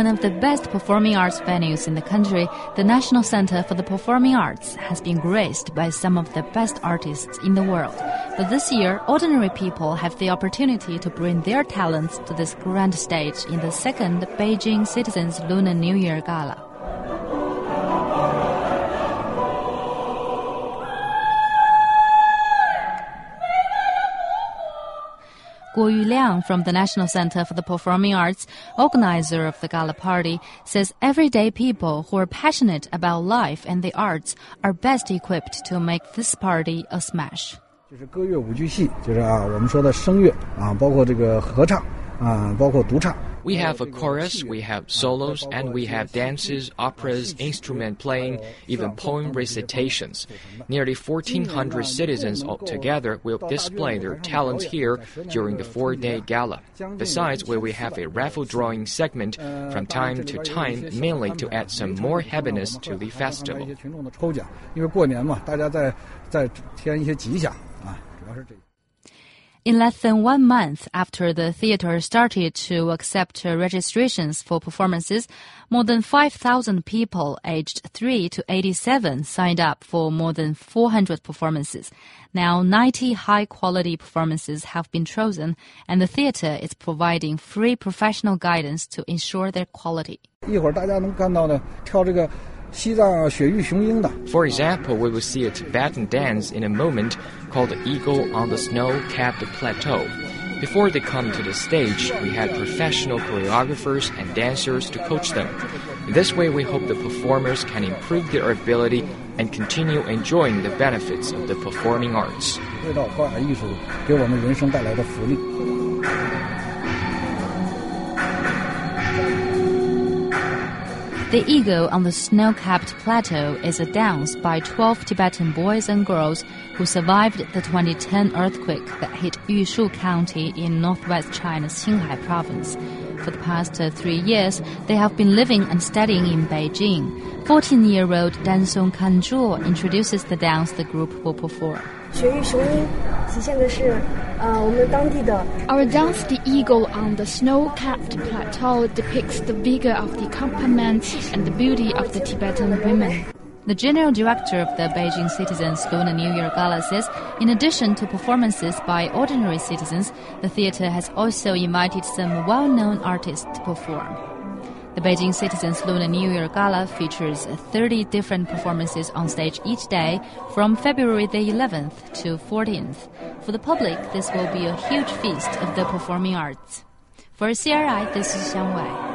one of the best performing arts venues in the country, the National Center for the Performing Arts has been graced by some of the best artists in the world. But this year, ordinary people have the opportunity to bring their talents to this grand stage in the second Beijing Citizens Lunar New Year Gala. Guo Yuliang from the National Center for the Performing Arts, organizer of the gala party, says everyday people who are passionate about life and the arts are best equipped to make this party a smash. 就是歌乐舞剧系，就是我们说的声乐包括这个合唱包括独唱。 We have a chorus, we have solos, and we have dances, operas, instrument playing, even poem recitations. Nearly 1,400 citizens altogether will display their talents here during the 4-day gala. Besides, we will have a raffle drawing segment from time to time, mainly to add some more happiness to the festival. 群众的抽奖，因为过年嘛，大家在添一些吉祥主要是这个。 In less than 1 month after the theater started to accept registrations for performances, more than 5,000 people aged 3 to 87 signed up for more than 400 performances. Now 90 high-quality performances have been chosen, and the theater is providing free professional guidance to ensure their quality. 一会儿大家能看到呢，跳这个 For example, we will see a Tibetan dance in a moment called the Eagle on the Snow-Capped Plateau. Before they come to the stage, we had professional choreographers and dancers to coach them. In this way, we hope the performers can improve their ability and continue enjoying the benefits of the performing arts. 味道高雅艺术给我们人生带来的福利。 The Eagle on the Snow-Capped Plateau is a dance by 12 Tibetan boys and girls who survived the 2010 earthquake that hit Yushu County in northwest China's Qinghai province. For the past 3 years, they have been living and studying in Beijing. 14-year-old Dansong Kanzhuo introduces the dance the group will perform. Our dance, the Eagle on the Snow-Capped Plateau, depicts the vigor of the accompaniment and the beauty of the Tibetan women. The general director of the Beijing Citizens Lunar New Year Gala says, in addition to performances by ordinary citizens, the theater has also invited some well-known artists to perform. The Beijing Citizens Lunar New Year Gala features 30 different performances on stage each day from February the 11th to 14th. For the public, this will be a huge feast of the performing arts. For CRI, this is Xiang Wei.